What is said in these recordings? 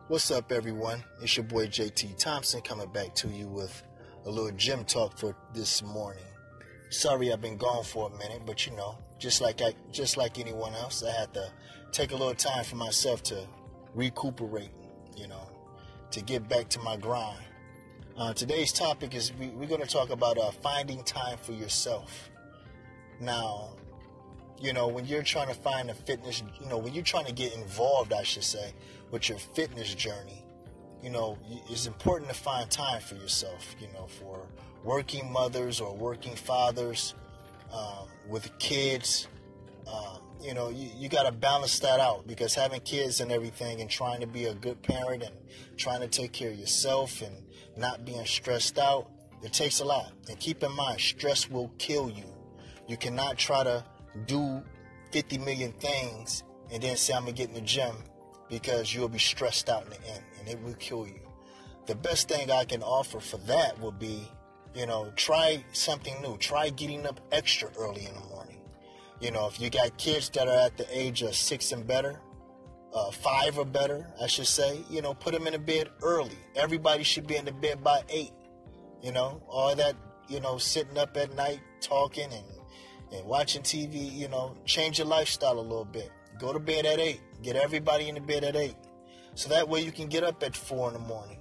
What's up, everyone? It's your boy JT Thompson coming back to you with a little gym talk for this morning. Sorry I've been gone for a minute, but just like anyone else, I had to take a little time for myself to recuperate, to get back to my grind. Today's topic is we're going to talk about finding time for yourself. Now, when you're trying to find a fitness, when you're trying to get involved, I should say, with your fitness journey, it's important to find time for yourself, for working mothers or working fathers, with kids. You got to balance that out, because having kids and everything and trying to be a good parent and trying to take care of yourself and not being stressed out, it takes a lot. And keep in mind, stress will kill you. You cannot try to do 50 million things and then say I'm gonna get in the gym, because you'll be stressed out in the end and it will kill you. The best thing I can offer for that would be, try something new. Try getting up extra early in the morning. If you got kids that are at the age of 6 and better, 5 or better, I should say, put them in the bed early. Everybody should be in the bed by 8. All that, sitting up at night talking and watching TV, change your lifestyle a little bit. Go to bed at 8. Get everybody in the bed at 8. So that way you can get up at 4 in the morning.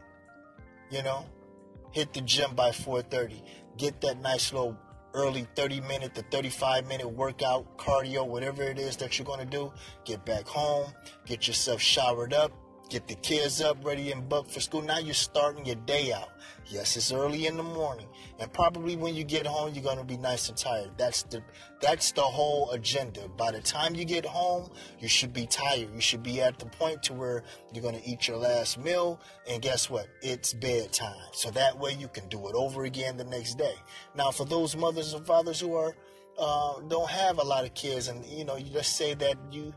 Hit the gym by 4:30. Get that nice little early 30-minute to 35-minute workout, cardio, whatever it is that you're going to do. Get back home. Get yourself showered up. Get the kids up, ready and bucked for school. Now you're starting your day out. Yes, it's early in the morning. And probably when you get home, you're going to be nice and tired. That's the whole agenda. By the time you get home, you should be tired. You should be at the point to where you're going to eat your last meal. And guess what? It's bedtime. So that way you can do it over again the next day. Now, for those mothers and fathers who are don't have a lot of kids, and you just say that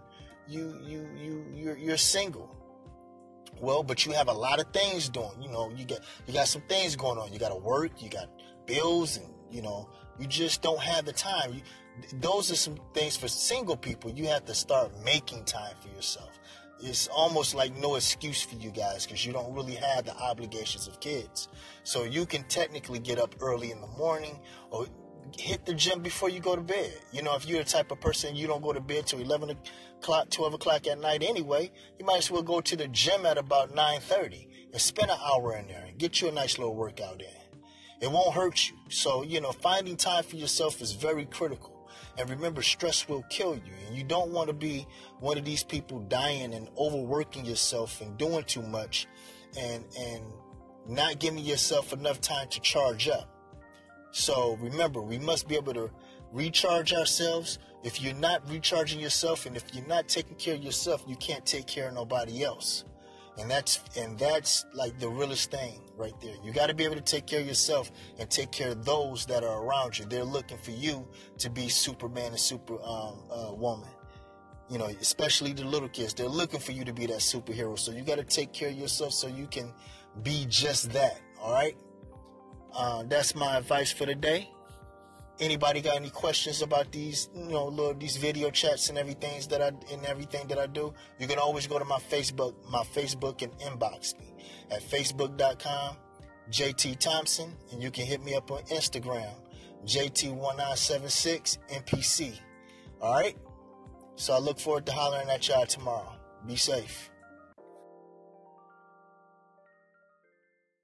you're single. Well, but you have a lot of things doing. You got some things going on. You got to work. You got bills, and you just don't have the time. Those are some things for single people. You have to start making time for yourself. It's almost like no excuse for you guys, because you don't really have the obligations of kids. So you can technically get up early in the morning or hit the gym before you go to bed. If you're the type of person you don't go to bed till 11 o'clock, 12 o'clock at night anyway, you might as well go to the gym at about 9:30 and spend an hour in there and get you a nice little workout in. It won't hurt you. So, finding time for yourself is very critical. And remember, stress will kill you. And you don't want to be one of these people dying and overworking yourself and doing too much and not giving yourself enough time to charge up. So remember, we must be able to recharge ourselves. If you're not recharging yourself and if you're not taking care of yourself, you can't take care of nobody else. And that's like the realest thing right there. You got to be able to take care of yourself and take care of those that are around you. They're looking for you to be Superman and super woman. Especially the little kids. They're looking for you to be that superhero. So you got to take care of yourself so you can be just that. All right. That's my advice for the day. Anybody got any questions about these, these video chats and everything that I do? You can always go to my Facebook and inbox me at facebook.com JT Thompson, and you can hit me up on Instagram JT1976 NPC. All right. So I look forward to hollering at y'all tomorrow. Be safe.